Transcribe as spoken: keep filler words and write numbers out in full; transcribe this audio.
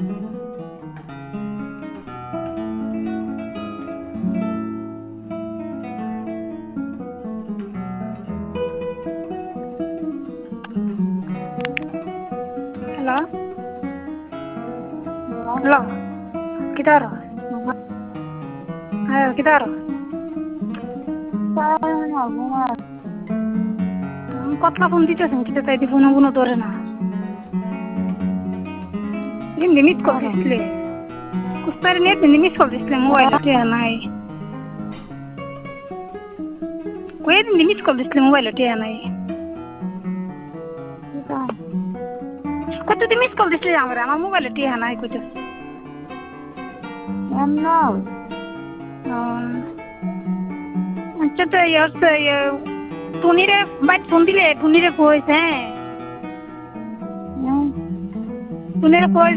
Hello hello किधर हो? है किधर हो? कतला फोन दिते संगीता ताई फोन गुनो तोरे ना निम्न मिस कॉल दिसले कुछ तारे नेट निम्न मिस कॉल दिसले मोबाइल टे नाही कोई निम्न मिस कॉल दिसले मोबाइल टे नाही कत ती मिस कॉल दिसले हमरा हमरा मोबाइल टे नाही कुछ एन्ना अच्छा तो यार से ये टुनी रे बात सुन दिले टुनी रे कोई से टुनी रे कोई